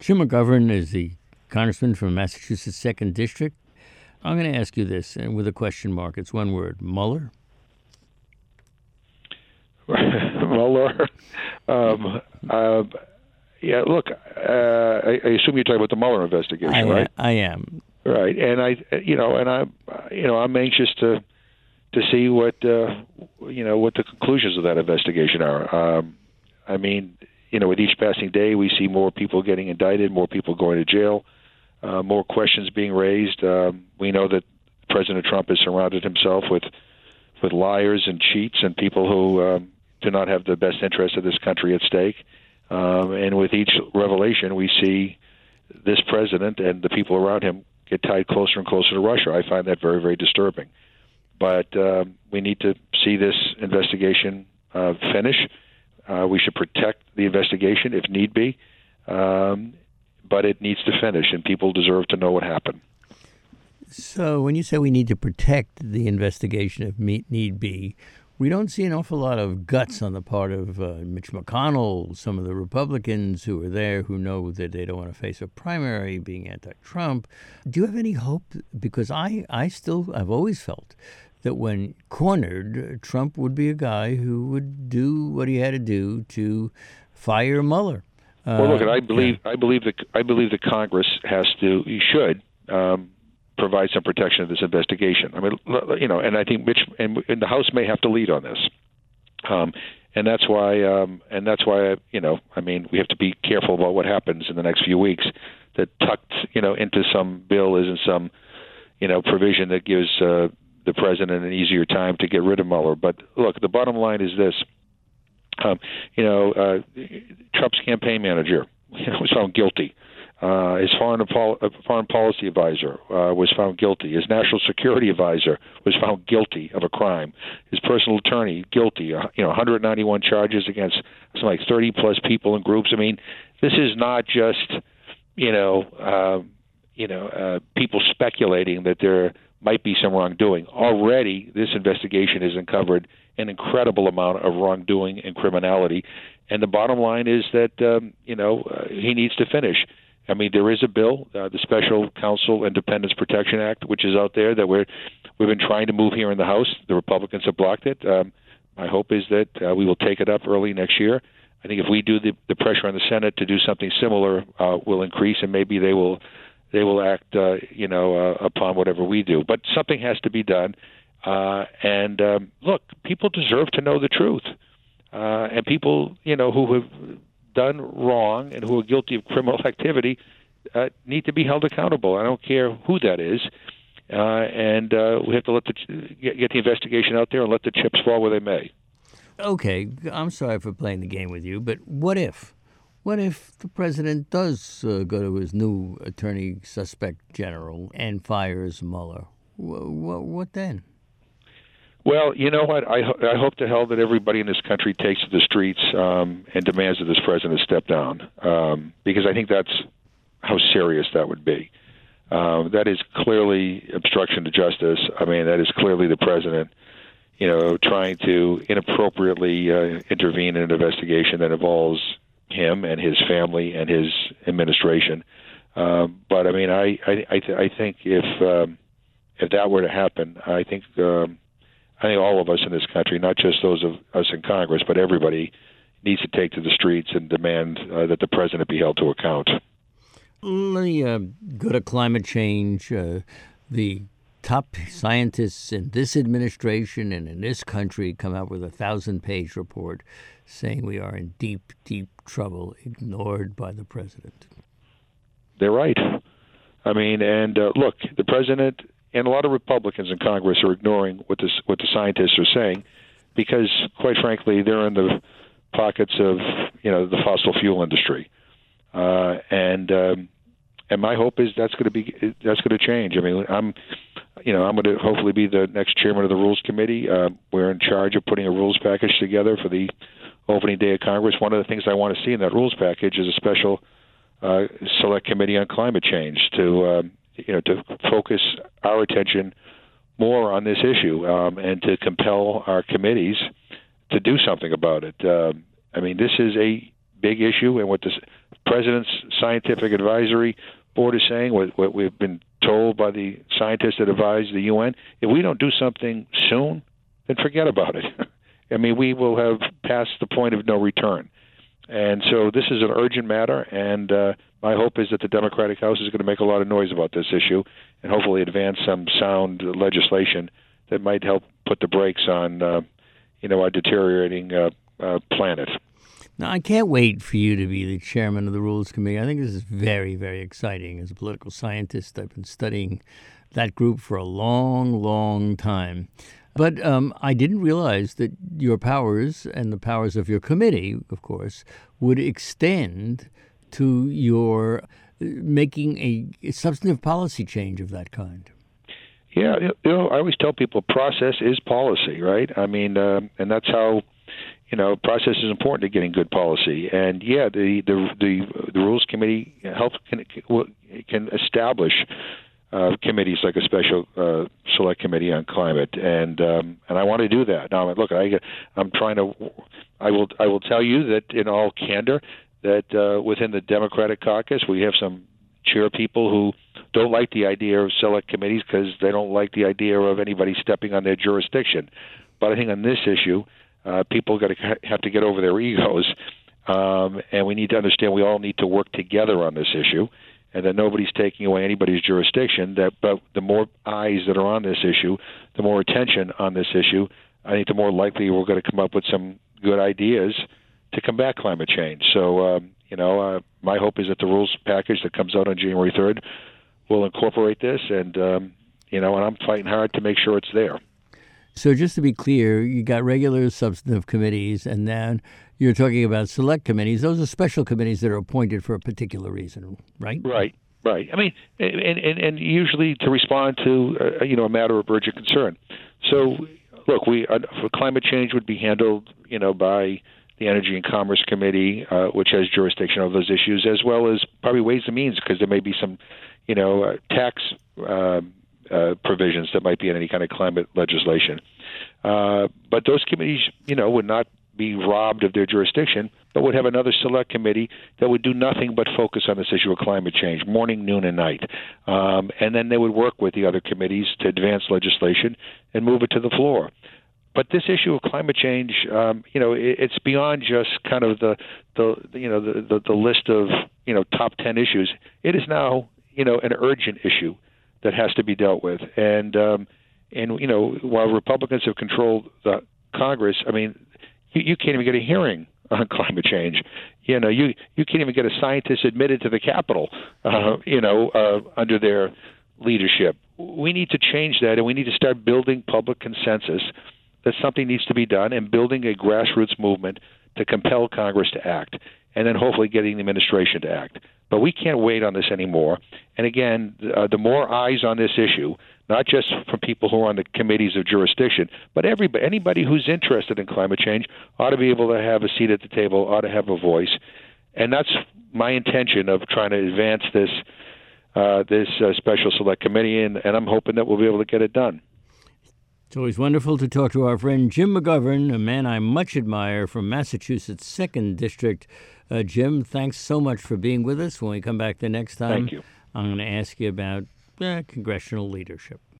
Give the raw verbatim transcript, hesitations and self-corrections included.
Jim McGovern is the congressman from Massachusetts' second District. I'm going to ask you this, and with a question mark. It's one word. Mueller? Mueller? Um, uh, yeah, look, uh, I, I assume you're talking about the Mueller investigation, I, right? I am. Right, and I, you know, and I, you know, I'm anxious to to see what, uh, you know, what the conclusions of that investigation are. Um, I mean, you know, with each passing day, we see more people getting indicted, more people going to jail. Uh, more questions being raised. Um, we know that President Trump has surrounded himself with with liars and cheats and people who um, do not have the best interest of this country at stake. Um, and with each revelation, we see this president and the people around him get tied closer and closer to Russia. I find that very, very disturbing. But um, we need to see this investigation uh, finish. Uh, we should protect the investigation if need be. Um, but it needs to finish, and people deserve to know what happened. So when you say we need to protect the investigation if need be, we don't see an awful lot of guts on the part of uh, Mitch McConnell, some of the Republicans who are there who know that they don't want to face a primary being anti-Trump. Do you have any hope? Because I, I still, I've always felt that when cornered, Trump would be a guy who would do what he had to do to fire Mueller. Uh, well, look, I believe yeah. I believe that I believe that Congress has to, he should um, provide some protection of this investigation. I mean, you know, and I think Mitch and, and the House may have to lead on this, um, and that's why, um, and that's why, you know, I mean, we have to be careful about what happens in the next few weeks. That tucked, you know, into some bill isn't some, you know, provision that gives uh, the president an easier time to get rid of Mueller. But look, the bottom line is this. Um, you know, uh, Trump's campaign manager you know, was found guilty. Uh, his foreign, pol- uh, foreign policy advisor uh, was found guilty. His national security advisor was found guilty of a crime. His personal attorney guilty. Uh, you know, one hundred ninety-one charges against something like thirty plus people and groups. I mean, this is not just you know, uh, you know, uh, people speculating that there might be some wrongdoing. Already, this investigation has uncovered an incredible amount of wrongdoing and criminality. And the bottom line is that, um, you know, uh, he needs to finish. I mean, there is a bill, uh, the Special Counsel Independence Protection Act, which is out there that we're, we've been trying to move here in the House. The Republicans have blocked it. Um, my hope is that uh, we will take it up early next year. I think if we do the, the pressure on the Senate to do something similar uh, will increase, and maybe they will they will act, uh, you know, uh, upon whatever we do. But something has to be done. Uh, and um, look, people deserve to know the truth. Uh, and people, you know, who have done wrong and who are guilty of criminal activity uh, need to be held accountable. I don't care who that is. Uh, and uh, we have to let the get, get the investigation out there and let the chips fall where they may. Okay, I'm sorry for playing the game with you, but what if? What if the president does uh, go to his new attorney suspect general and fires Mueller? W- w- what then? Well, you know what? I, ho- I hope to hell that everybody in this country takes to the streets um, and demands that this president step down, um, because I think that's how serious that would be. Um, that is clearly obstruction to justice. I mean, that is clearly the president, you know, trying to inappropriately uh, intervene in an investigation that involves him and his family and his administration. Um, but I mean, I I, I, th- I think if um, if that were to happen, I think um, I think all of us in this country, not just those of us in Congress, but everybody, needs to take to the streets and demand uh, that the president be held to account. Let me uh, go to climate change. Uh, the top scientists in this administration and in this country come out with a thousand-page report saying we are in deep, deep trouble, ignored by the president. They're right. I mean, and uh, look, the president and a lot of Republicans in Congress are ignoring what this, what the scientists are saying because, quite frankly, they're in the pockets of, you know, the fossil fuel industry. Uh, and um, and my hope is that's going to be that's going to change. I mean, I'm, you know, I'm going to hopefully be the next chairman of the Rules Committee. Uh, we're in charge of putting a rules package together for the opening day of Congress. One of the things I want to see in that rules package is a special uh, select committee on climate change to, uh, you know, to focus our attention more on this issue um, and to compel our committees to do something about it. Uh, I mean, this is a big issue, and what this president's scientific advisory board is saying, what, what we've been told by the scientists that advise the U N, if we don't do something soon, then forget about it. I mean, we will have passed the point of no return. And so this is an urgent matter, and uh, my hope is that the Democratic House is going to make a lot of noise about this issue and hopefully advance some sound legislation that might help put the brakes on, uh, you know, our deteriorating uh, uh, planet. Now, I can't wait for you to be the chairman of the Rules Committee. I think this is very, very exciting. As a political scientist, I've been studying that group for a long, long time. But um, I didn't realize that your powers and the powers of your committee, of course, would extend to your making a substantive policy change of that kind. Yeah, you know, I always tell people process is policy, right? I mean, uh, and that's how, you know, process is important to getting good policy. And yeah, the the the, the Rules Committee helps can can establish Uh, committees like a special uh, select committee on climate, and um, and I want to do that. Now, look, I, I'm trying to. I will. I will tell you that in all candor, that uh, within the Democratic caucus, we have some chair people who don't like the idea of select committees because they don't like the idea of anybody stepping on their jurisdiction. But I think on this issue, uh, people got to have to get over their egos, um, and we need to understand we all need to work together on this issue. And that nobody's taking away anybody's jurisdiction. That, but the more eyes that are on this issue, the more attention on this issue, I think the more likely we're going to come up with some good ideas to combat climate change. So, um, you know, uh, my hope is that the rules package that comes out on January third will incorporate this, and um, you know, and I'm fighting hard to make sure it's there. So just to be clear, you got regular substantive committees, and then you're talking about select committees. Those are special committees that are appointed for a particular reason, right? Right, right. I mean, and and, and usually to respond to uh, you know a matter of urgent concern. So, look, we uh, for climate change would be handled, you know, by the Energy and Commerce Committee, uh, which has jurisdiction over those issues, as well as probably Ways and Means, because there may be some, you know, uh, tax uh, uh, provisions that might be in any kind of climate legislation. Uh, but those committees, you know, would not be robbed of their jurisdiction, but would have another select committee that would do nothing but focus on this issue of climate change, morning, noon, and night. Um, and then they would work with the other committees to advance legislation and move it to the floor. But this issue of climate change, um, you know, it, it's beyond just kind of the, the you know, the, the, the list of, you know, top ten issues. It is now, you know, an urgent issue that has to be dealt with. And, um, and you know, while Republicans have controlled the Congress, I mean, you, you can't even get a hearing on climate change. You know, you, you can't even get a scientist admitted to the Capitol, uh, you know, uh, under their leadership. We need to change that, and we need to start building public consensus that something needs to be done and building a grassroots movement to compel Congress to act, and then hopefully getting the administration to act. But we can't wait on this anymore. And again, uh, the more eyes on this issue, not just from people who are on the committees of jurisdiction, but everybody, anybody who's interested in climate change ought to be able to have a seat at the table, ought to have a voice. And that's my intention of trying to advance this uh, this uh, special select committee, and, and I'm hoping that we'll be able to get it done. It's always wonderful to talk to our friend Jim McGovern, a man I much admire from Massachusetts' second District. Uh, Jim, thanks so much for being with us. When we come back the next time, Thank you. I'm going to ask you about uh, congressional leadership.